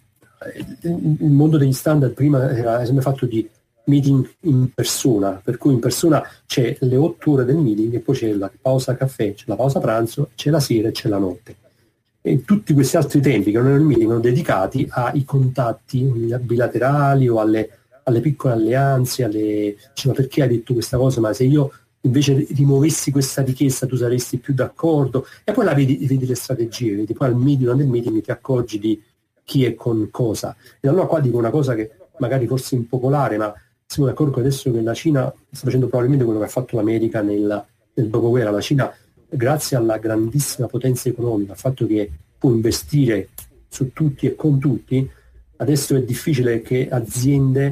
il mondo degli standard prima era sempre fatto di meeting in persona, per cui in persona c'è le otto ore del meeting e poi c'è la pausa caffè, c'è la pausa pranzo, c'è la sera e c'è la notte. E tutti questi altri tempi che non erano il meeting erano dedicati ai contatti bilaterali o alle, alle piccole alleanze, alle, cioè, ma perché hai detto questa cosa, ma se io invece rimuovessi questa richiesta tu saresti più d'accordo, e poi la vedi, vedi le strategie, vedi poi al meeting, durante il meeting ti accorgi di chi è con cosa. E allora qua dico una cosa che magari forse è impopolare, ma siamo d'accordo adesso che la Cina sta facendo probabilmente quello che ha fatto l'America nel, nel dopoguerra. La Cina, grazie alla grandissima potenza economica, al fatto che può investire su tutti e con tutti, adesso è difficile che aziende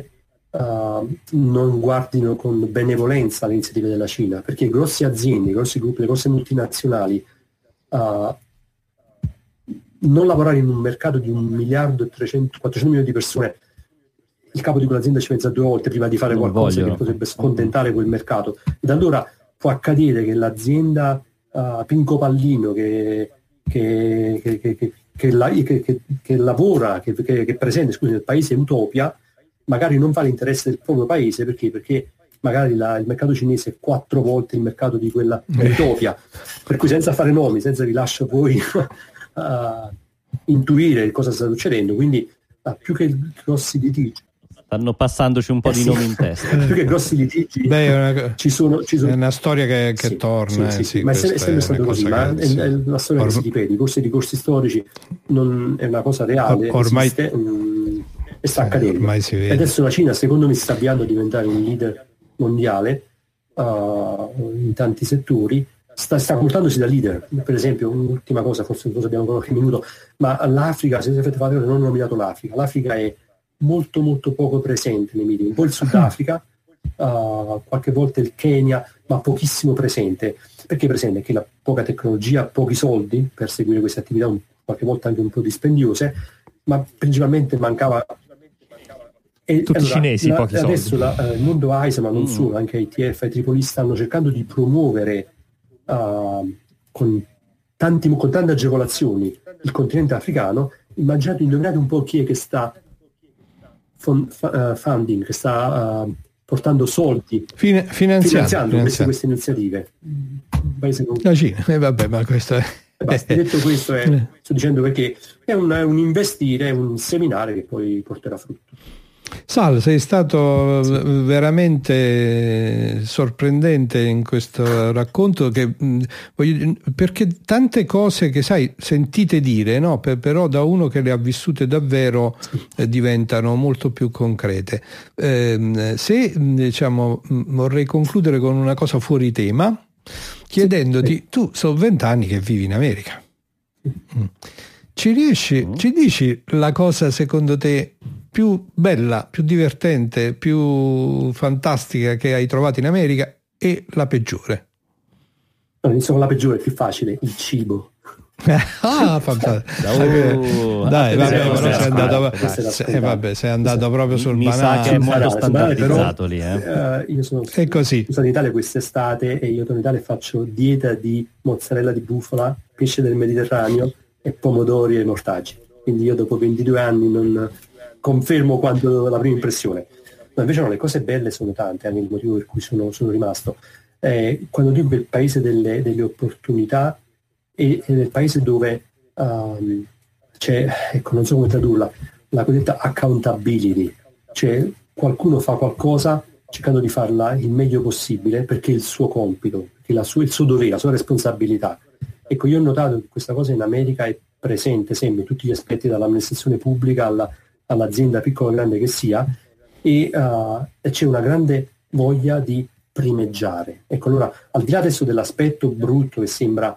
uh, non guardino con benevolenza le iniziative della Cina, perché grosse aziende, grossi gruppi, le grosse multinazionali uh, non lavorare in un mercato di un miliardo e trecento, quattrocento milioni di persone, il capo di quell'azienda ci pensa due volte prima di fare non qualcosa voglio. Che potrebbe scontentare quel mercato. Ed allora può accadere che l'azienda uh, Pinco Pallino che, che, che, che, che, che, la, che, che, che lavora, che, che, che è presente scusi, nel paese Utopia, magari non fa l'interesse del proprio paese, perché? Perché magari la, il mercato cinese è quattro volte il mercato di quella Utopia, per cui senza fare nomi, senza vi lascio poi uh, intuire cosa sta succedendo, quindi uh, più che grossi litigi stanno passandoci un po' eh di sì. nomi in testa. Più che grossi litigi Beh, è una, ci sono, ci sono... è una storia che, che sì, torna sì, sì, sì, ma è sempre, è sempre stato così, ma che, è, è la storia Or... che si ripete, i corsi di corsi storici non è una cosa reale, Or- ormai esiste, mh, e sta accadendo. E adesso la Cina secondo me si sta avviando a diventare un leader mondiale uh, in tanti settori, sta, sta comportandosi da leader. Per esempio, un'ultima cosa, forse non so se abbiamo qualche minuto, ma l'Africa, se avete fatto non ho nominato l'Africa, l'Africa è molto molto poco presente nei media, un po' il Sudafrica, uh, qualche volta il Kenya, ma pochissimo presente. Perché presente? Che la poca tecnologia, pochi soldi per seguire queste attività, un, qualche volta anche un po' dispendiose, ma principalmente mancava e, tutti allora, cinesi la, pochi adesso soldi. La, uh, il mondo A I S E, ma non mm. solo, anche I T F, I Triple stanno cercando di promuovere uh, con, tanti, con tante agevolazioni il continente africano. Immaginate, indovinate un po' chi è che sta funding, che sta uh, portando soldi, Fine, finanziando, finanziando queste, queste iniziative. Non... La Cina, eh, vabbè, ma questo è... Basta, detto questo, è, sto dicendo perché è un, un investire, è un seminare che poi porterà frutto. Sal, sei stato sì. veramente sorprendente in questo racconto, che, mh, voglio, perché tante cose che sai sentite dire, no? Per, però da uno che le ha vissute davvero eh, diventano molto più concrete. Eh, se diciamo vorrei concludere con una cosa fuori tema, chiedendoti, sì. tu sono vent'anni che vivi in America, mm. ci riesci, mm. ci dici la cosa secondo te più bella, più divertente, più fantastica che hai trovato in America e la peggiore? Allora, inizio con la peggiore, più facile, il cibo. Ah, fantastico. Oh, dai, vabbè, però sei andato, eh, vabbè, sei andato proprio sul mi banale. sa che è molto banale, standardizzato però, lì. Eh. Uh, io sono è così. sono in Italia quest'estate e io sono in Italia e faccio dieta di mozzarella di bufala, pesce del Mediterraneo e pomodori e mortaggi. Quindi io dopo ventidue anni non confermo quanto la prima impressione. Ma invece no, le cose belle sono tante, anche il motivo per cui sono, sono rimasto. Eh, quando dico che il paese delle, delle opportunità è, è nel paese dove um, c'è, ecco, non so come tradurla, la cosiddetta accountability, cioè qualcuno fa qualcosa cercando di farla il meglio possibile perché è il suo compito, perché la sua, il suo dovere, la sua responsabilità. Ecco, io ho notato che questa cosa in America è presente sempre in tutti gli aspetti, dall'amministrazione pubblica alla, all'azienda piccola o grande che sia, e, uh, e c'è una grande voglia di primeggiare. Ecco, allora, al di là adesso dell'aspetto brutto che sembra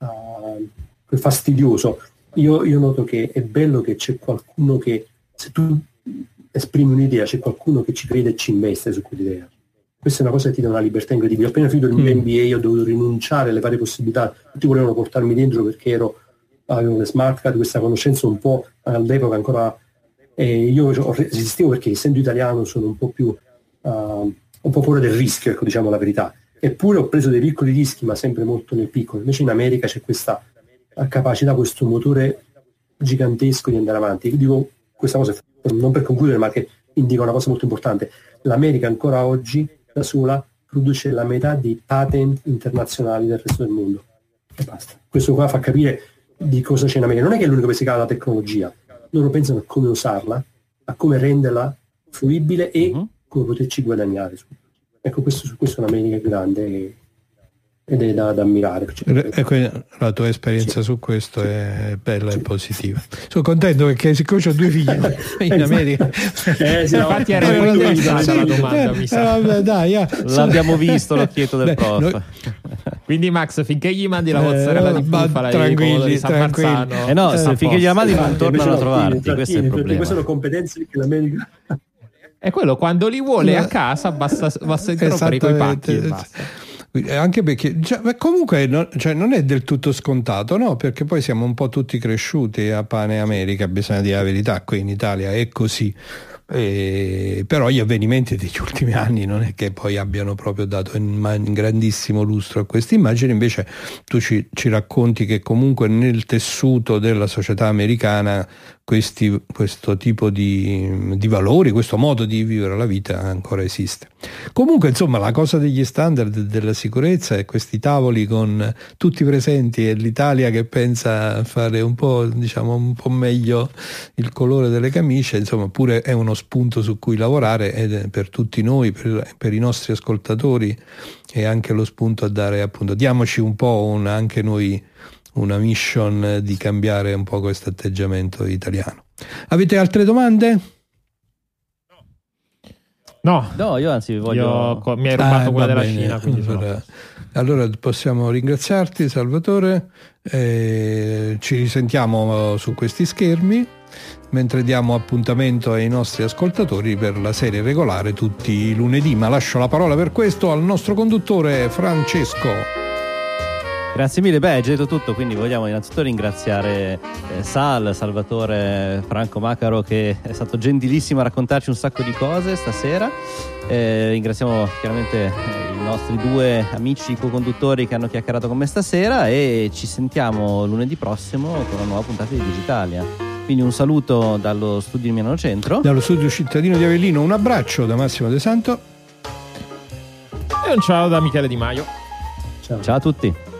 uh, fastidioso, io, io noto che è bello che c'è qualcuno che, se tu esprimi un'idea, c'è qualcuno che ci crede e ci investe su quell'idea. Questa è una cosa che ti dà una libertà incredibile. Ho appena finito il mio mm. M B A, io ho dovuto rinunciare alle varie possibilità, tutti volevano portarmi dentro perché ero, avevo le smart card, questa conoscenza un po' all'epoca ancora, e io resistevo perché essendo italiano sono un po' più uh, un po' paura del rischio, ecco, diciamo la verità. Eppure ho preso dei piccoli rischi, ma sempre molto nel piccolo. Invece in America c'è questa capacità, questo motore gigantesco di andare avanti. Io dico questa cosa non per concludere, ma che indica una cosa molto importante. L'America ancora oggi da sola produce la metà dei patent internazionali del resto del mondo. E basta. Questo qua fa capire di cosa c'è in America. Non è che è l'unico che si cava la tecnologia. Loro pensano a come usarla, a come renderla fruibile e uh-huh. come poterci guadagnare. Ecco, questo, su questo l'America è grande e, ed è da, da ammirare. Ecco, la tua esperienza sì. su questo è bella sì. e positiva. Sono contento perché siccome ho due figli in America, eh, sì, infatti era questa la domanda, mi sa. Eh, vabbè, dai, ah, l'abbiamo visto l'occhietto del Beh, prof. Noi... Quindi Max, finché gli mandi la mozzarella eh, di bufala e i San Marzano, eh no, eh, finché gli mandi non tornano a trovarti, questo è il problema. Queste sono competenze che l'America È quello, quando li vuole a casa basta, basta interrompere coi pacchi e basta. Anche perché cioè, comunque no, cioè, non è del tutto scontato, no? Perché poi siamo un po' tutti cresciuti a pane e America, bisogna dire la verità, qui in Italia è così. Eh, però gli avvenimenti degli ultimi anni non è che poi abbiano proprio dato in, in grandissimo lustro a questa immagine. Invece tu ci, ci racconti che comunque nel tessuto della società americana questi, questo tipo di, di valori, questo modo di vivere la vita ancora esiste. Comunque insomma la cosa degli standard della sicurezza e questi tavoli con tutti presenti e l'Italia che pensa a fare un po', diciamo, un po' meglio il colore delle camicie, insomma pure è uno spunto su cui lavorare, ed per tutti noi, per, per i nostri ascoltatori, è anche lo spunto a dare, appunto, diamoci un po' un, anche noi una mission di cambiare un po' questo atteggiamento italiano. Avete altre domande? No, no, io anzi voglio. Io, mi hai rubato ah, quella della bene. Cina. Quindi allora, allora possiamo ringraziarti, Salvatore. Eh, ci risentiamo su questi schermi, mentre diamo appuntamento ai nostri ascoltatori per la serie regolare tutti i lunedì. Ma lascio la parola per questo al nostro conduttore Francesco. Grazie mille, beh, hai detto tutto, quindi vogliamo innanzitutto ringraziare eh, Sal, Salvatore, Franco Macaro, che è stato gentilissimo a raccontarci un sacco di cose stasera. Eh, ringraziamo chiaramente eh, i nostri due amici co-conduttori che hanno chiacchierato con me stasera, e ci sentiamo lunedì prossimo con una nuova puntata di Digitalia. Quindi un saluto dallo studio di Milano Centro, dallo studio cittadino di Avellino, un abbraccio da Massimo De Santo e un ciao da Michele Di Maio. Ciao, ciao a tutti.